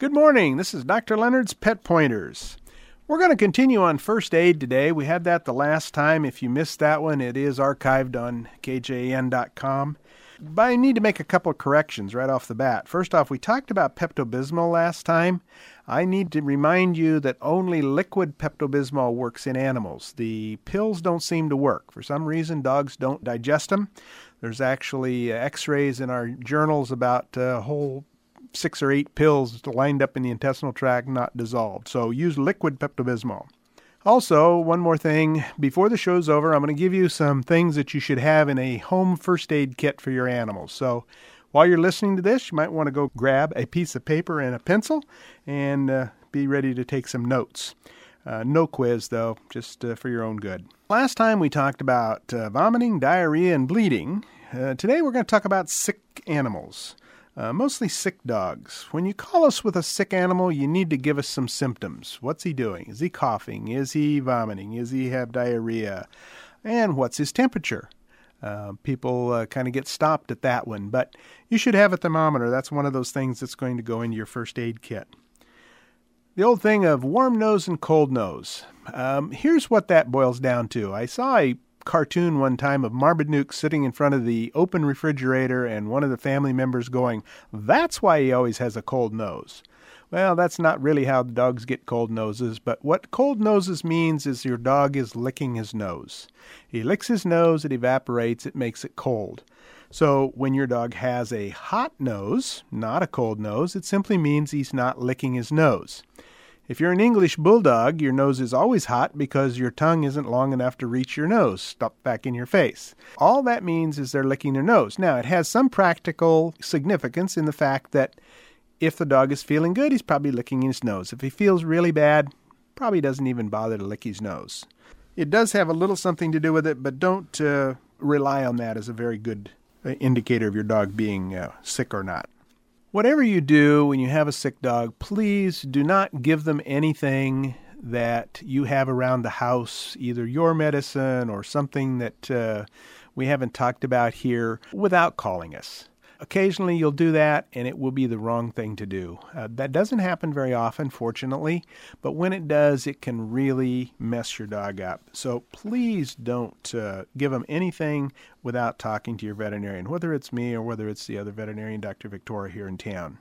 Good morning. This is Dr. Leonard's Pet Pointers. We're going to continue on first aid today. We had that the last time. If you missed that one, it is archived on kjan.com. But I need to make a couple of corrections right off the bat. First off, we talked about Pepto-Bismol last time. I need to remind you that only liquid Pepto-Bismol works in animals. The pills don't seem to work. For some reason, dogs don't digest them. There's actually x-rays in our journals about a whole 6 or 8 pills lined up in the intestinal tract, not dissolved. So use liquid Pepto-Bismol. Also, one more thing. Before the show's over, I'm going to give you some things that you should have in a home first aid kit for your animals. So while you're listening to this, you might want to go grab a piece of paper and a pencil and be ready to take some notes. No quiz, though, just for your own good. Last time we talked about vomiting, diarrhea, and bleeding. Today we're going to talk about sick animals. Mostly sick dogs. When you call us with a sick animal, you need to give us some symptoms. What's he doing? Is he coughing? Is he vomiting? Is he have diarrhea? And what's his temperature? People kind of get stopped at that one, but you should have a thermometer. That's one of those things that's going to go into your first aid kit. The old thing of warm nose and cold nose. Here's what that boils down to. I saw a cartoon one time of Marmaduke sitting in front of the open refrigerator and one of the family members going, "That's why he always has a cold nose." Well, that's not really how the dogs get cold noses, but what cold noses means is your dog is licking his nose. He licks his nose, it evaporates, it makes it cold. So when your dog has a hot nose, not a cold nose, it simply means he's not licking his nose. If you're an English bulldog, your nose is always hot because your tongue isn't long enough to reach your nose, stuck back in your face. All that means is they're licking their nose. Now, it has some practical significance in the fact that if the dog is feeling good, he's probably licking his nose. If he feels really bad, probably doesn't even bother to lick his nose. It does have a little something to do with it, but don't rely on that as a very good indicator of your dog being sick or not. Whatever you do when you have a sick dog, please do not give them anything that you have around the house, either your medicine or something that we haven't talked about here, without calling us. Occasionally you'll do that, and it will be the wrong thing to do. That doesn't happen very often, fortunately, but when it does, it can really mess your dog up. So please don't give them anything without talking to your veterinarian, whether it's me or whether it's the other veterinarian, Dr. Victoria, here in town.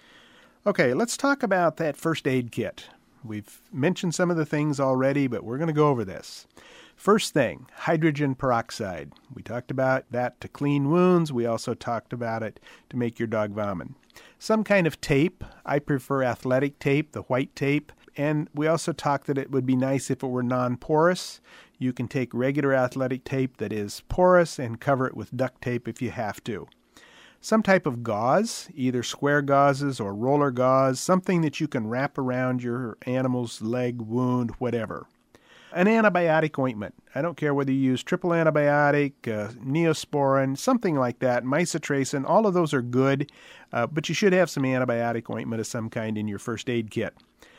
Okay, let's talk about that first aid kit. We've mentioned some of the things already, but we're going to go over this. First thing, hydrogen peroxide. We talked about that to clean wounds. We also talked about it to make your dog vomit. Some kind of tape. I prefer athletic tape, the white tape. And we also talked that it would be nice if it were non-porous. You can take regular athletic tape that is porous and cover it with duct tape if you have to. Some type of gauze, either square gauzes or roller gauze, something that you can wrap around your animal's leg, wound, whatever. An antibiotic ointment. I don't care whether you use triple antibiotic, Neosporin, something like that, misotracin, all of those are good, but you should have some antibiotic ointment of some kind in your first aid kit.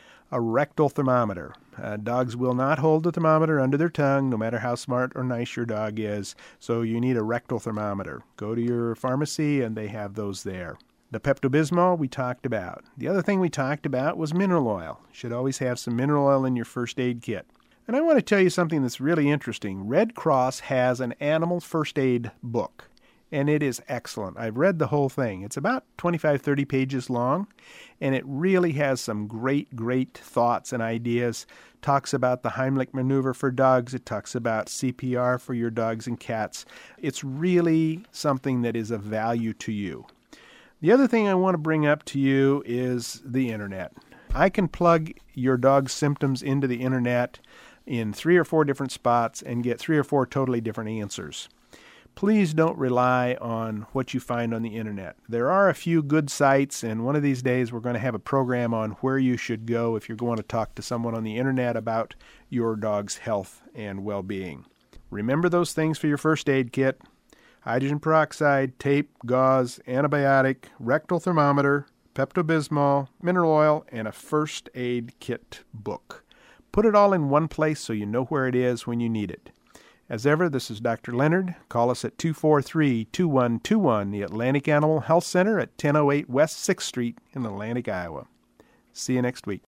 A rectal thermometer. Dogs will not hold the thermometer under their tongue, no matter how smart or nice your dog is, so you need a rectal thermometer. Go to your pharmacy and they have those there. The Pepto-Bismol we talked about. The other thing we talked about was mineral oil. You should always have some mineral oil in your first aid kit. And I want to tell you something that's really interesting. Red Cross has an animal first aid book, and it is excellent. I've read the whole thing. It's about 25, 30 pages long, and it really has some great thoughts and ideas. Talks about the Heimlich maneuver for dogs. It talks about CPR for your dogs and cats. It's really something that is of value to you. The other thing I want to bring up to you is the internet. I can plug your dog's symptoms into the internet in 3 or 4 different spots and get 3 or 4 totally different answers. Please don't rely on what you find on the internet. There are a few good sites, and one of these days we're going to have a program on where you should go if you're going to talk to someone on the internet about your dog's health and well-being. Remember those things for your first aid kit: hydrogen peroxide, tape, gauze, antibiotic, rectal thermometer, Pepto-Bismol, mineral oil, and a first aid kit book. Put it all in one place so you know where it is when you need it. As ever, this is Dr. Leonard. Call us at 243-2121, the Atlantic Animal Health Center at 1008 West 6th Street in Atlantic, Iowa. See you next week.